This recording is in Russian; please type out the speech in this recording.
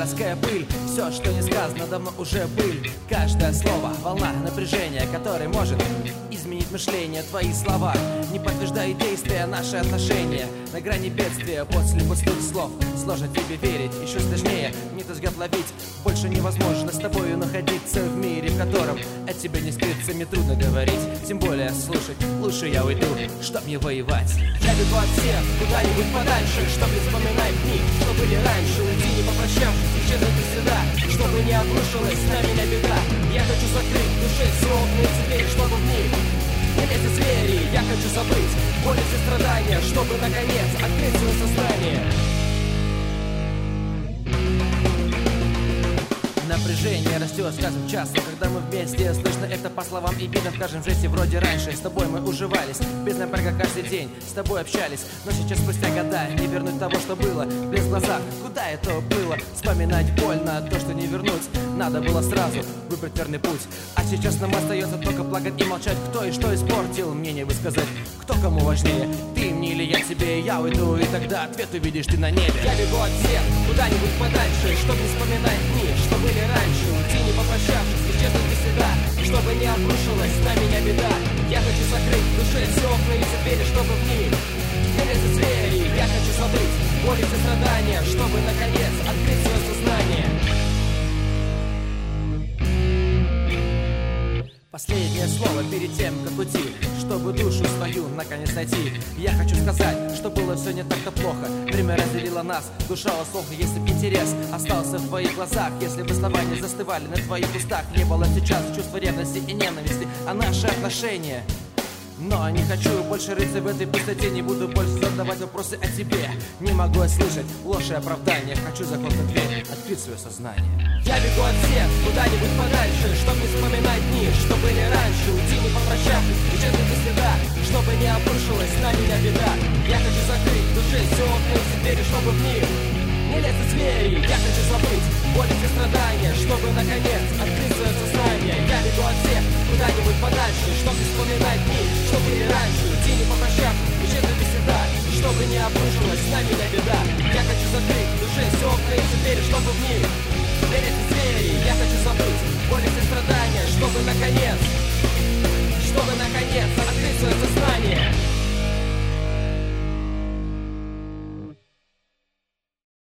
городская пыль. Все, что не сказано, давно уже быль. Каждое слово — волна напряжения, который может изменить мышление. Твои слова не подтверждают действия, наши отношения на грани бедствия. После пустых слов сложно тебе верить, еще сложнее мне этот взгляд ловить. Больше невозможно с тобою находиться в мире, в котором от тебя не скрыться, мне трудно говорить, тем более слушать. Лучше я уйду, чтоб не воевать. Я бегу от всех куда-нибудь подальше, чтоб не вспоминать дни, что были раньше. Уйти не попрощавшись, исчезнуть навсегда, чтобы не обрушилась на меня беда. Я хочу закрыть в душе все окна и двери, чтобы в них не лезли звери. Я хочу забыть боль и все страдания, чтобы наконец открыть свое сознание. Напряжение растет с каждым часом, когда мы вместе. Слышно это по словам и видно в каждом жесте. Вроде раньше с тобой мы уживались, без напряга каждый день с тобой общались. Но сейчас спустя года не вернуть того, что было. Без глаза, куда это было? Вспоминать больно, то, что не вернуть. Надо было сразу выбрать верный путь. А сейчас нам остается только плакать и молчать. Кто и что испортил, мнение высказать. Кто кому важнее, ты мне или я тебе? Я уйду, и тогда ответ увидишь ты на небе. Я бегу от всех куда-нибудь подальше, чтобы не вспоминать дни, что были раньше. Уйти не попрощавшись, исчезнуть навсегда, чтобы не обрушилась на меня беда. Я хочу закрыть в душе все окна и двери, чтобы в них не лезли звери. Я хочу забыть боль и страдания, чтобы наконец открыть свое сознание. Последнее слово перед тем, как уйти, чтобы душу свою наконец найти. Я хочу сказать, что было все не так-то плохо. Время разделило нас, душа усохла. Если б интерес остался в твоих глазах, если бы слова не застывали на твоих устах, не было сейчас чувства ревности и ненависти, а наши отношения. Но не хочу больше рыться в этой пустоте, не буду больше задавать вопросы о тебе. Не могу слышать ложь и оправдание, хочу захлопнуть дверь, открыть свое сознание. Я бегу от всех куда-нибудь подальше, чтобы не вспоминать дни, что были раньше. Уйти не попрощавшись, исчезнуть без следа, чтобы не обрушилась на меня беда. Я хочу закрыть в душе все окна и двери, чтобы в них не лезли звери. Я хочу забыть боль и страдания, чтобы наконец открыть свое сознание. Я бегу от всех куда-нибудь подальше, чтобы не вспоминать дни, что были раньше. Уйти не попрощавшись, исчезнуть без следа, чтобы не обрушилась на меня беда. Я хочу закрыть в душе все окна и двери, чтобы в них не лезли звери. Я хочу забыть боль и страдания, чтобы наконец